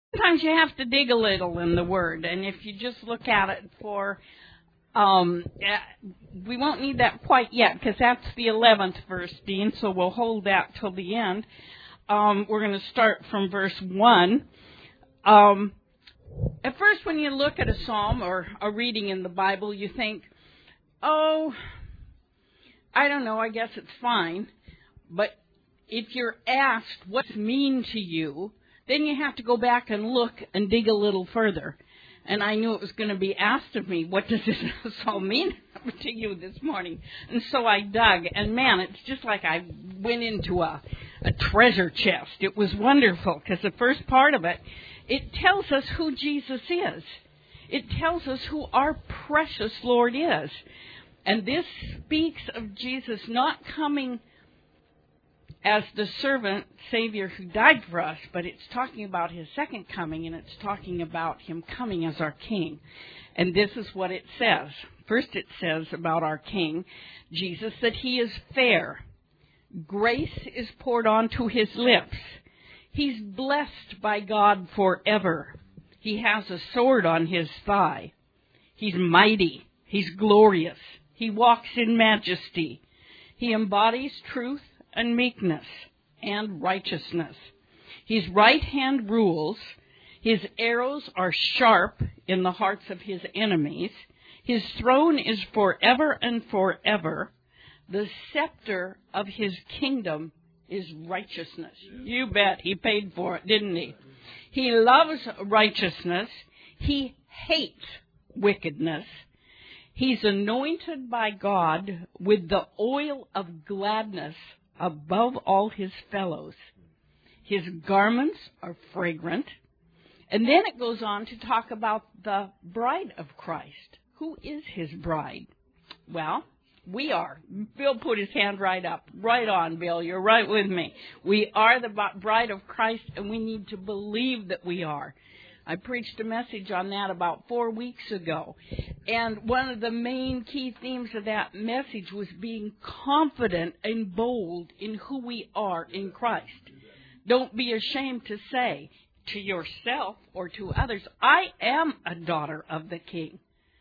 Sometimes you have to dig a little in the Word, and if you just look at it we won't need that quite yet, because that's the 11th verse, Dean, so we'll hold that till the end. We're going to start from verse 1. At first, when you look at a psalm or a reading in the Bible, you think, oh, I don't know, I guess it's fine. But if you're asked what's mean to you, then you have to go back and look and dig a little further. And I knew it was going to be asked of me, what does this psalm mean to you this morning? And so I dug, and man, it's just like I went into a treasure chest. It was wonderful, because the first part of it, it tells us who Jesus is. It tells us who our precious Lord is. And this speaks of Jesus not coming as the servant Savior who died for us, but it's talking about his second coming, and it's talking about him coming as our King. And this is what it says. First it says about our King, Jesus, that he is fair. Grace is poured onto his lips. He's blessed by God forever. He has a sword on his thigh. He's mighty. He's glorious. He walks in majesty. He embodies truth and meekness and righteousness. His right hand rules. His arrows are sharp in the hearts of his enemies. His throne is forever and forever. The scepter of his kingdom is righteousness. You bet he paid for it, didn't he? He loves righteousness. He hates wickedness. He's anointed by God with the oil of gladness above all his fellows. His garments are fragrant. And then it goes on to talk about the bride of Christ. Who is his bride? Well, we are. Bill put his hand right up. Right on, Bill. You're right with me. We are the bride of Christ, and we need to believe that we are. I preached a message on that about 4 weeks ago. And one of the main key themes of that message was being confident and bold in who we are in Christ. Don't be ashamed to say to yourself or to others, I am a daughter of the King.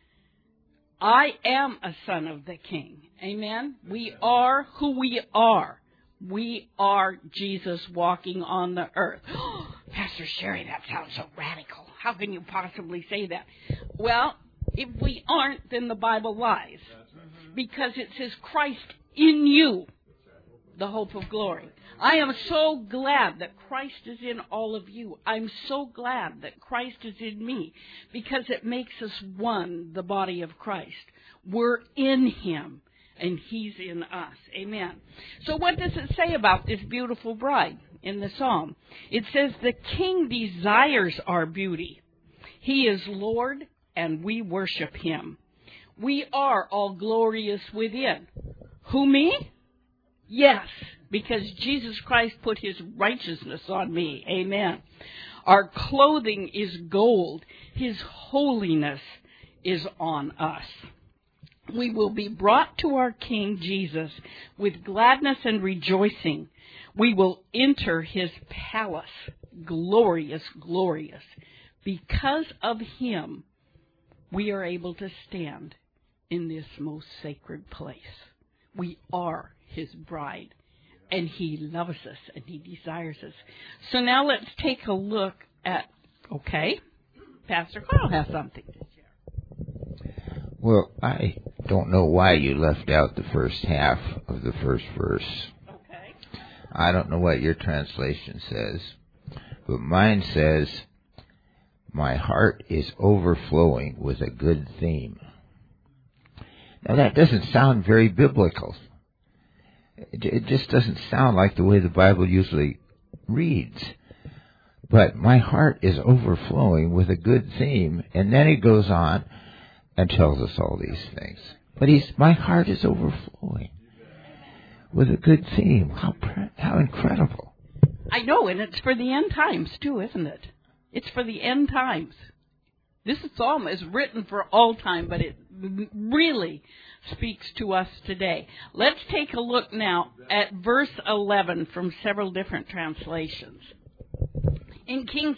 I am a son of the King. Amen? We are who we are. We are Jesus walking on the earth. Pastor Sherry, that sounds so radical. How can you possibly say that? Well, if we aren't, then the Bible lies. Because it says Christ in you, the hope of glory. I am so glad that Christ is in all of you. I'm so glad that Christ is in me, because it makes us one, the body of Christ. We're in him, and he's in us. Amen. So what does it say about this beautiful bride in the psalm? It says the King desires our beauty. He is Lord, and we worship him. We are all glorious within. Who, me? Yes, because Jesus Christ put his righteousness on me. Amen. Our clothing is gold. His holiness is on us. We will be brought to our King Jesus with gladness and rejoicing. We will enter his palace, glorious, glorious. Because of him, we are able to stand in this most sacred place. We are his bride, and he loves us, and he desires us. So now let's take a look at, Pastor Carl has something to share. Well, I don't know why you left out the first half of the first verse. Okay. I don't know what your translation says, but mine says, my heart is overflowing with a good theme. Now that doesn't sound very biblical. It just doesn't sound like the way the Bible usually reads. But my heart is overflowing with a good theme. And then he goes on and tells us all these things. But my heart is overflowing with a good theme. How incredible. I know, and it's for the end times too, isn't it? It's for the end times. This psalm is written for all time, but it really speaks to us today. Let's take a look now at verse 11 from several different translations. In King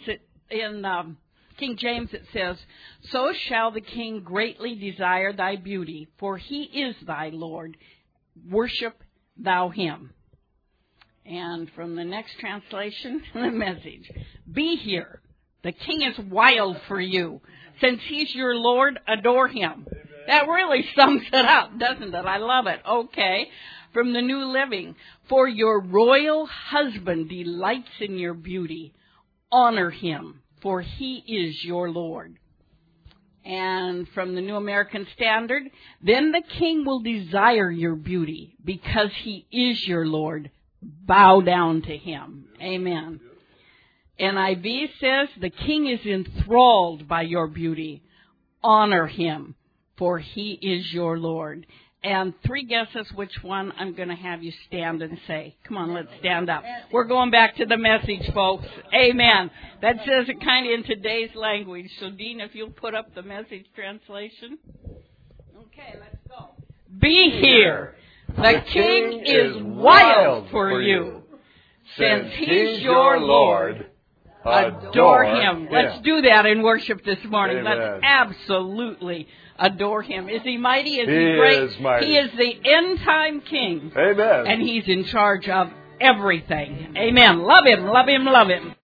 King James it says, "So shall the king greatly desire thy beauty, for he is thy Lord. Worship thou him." And from the next translation, the Message, "Be here. The king is wild for you. Since he's your Lord, adore him." That really sums it up, doesn't it? I love it. Okay. From the New Living, "For your royal husband delights in your beauty. Honor him, for he is your Lord." And from the New American Standard, "Then the king will desire your beauty because he is your Lord. Bow down to him." Amen. NIV says, "The king is enthralled by your beauty. Honor him, for he is your Lord." And 3 guesses which one I'm going to have you stand and say. Come on, let's stand up. We're going back to the Message, folks. Amen. That says it kind of in today's language. So, Dean, if you'll put up the Message translation. Okay, let's go. "Be here. The king is wild for you. Since he's your Lord, adore him." Let's do that in worship this morning. Amen. Let's absolutely adore him. Is he mighty? Is he He great? is mighty. He is the end-time king. Amen. And he's in charge of everything. Amen. Love him, love him, love him.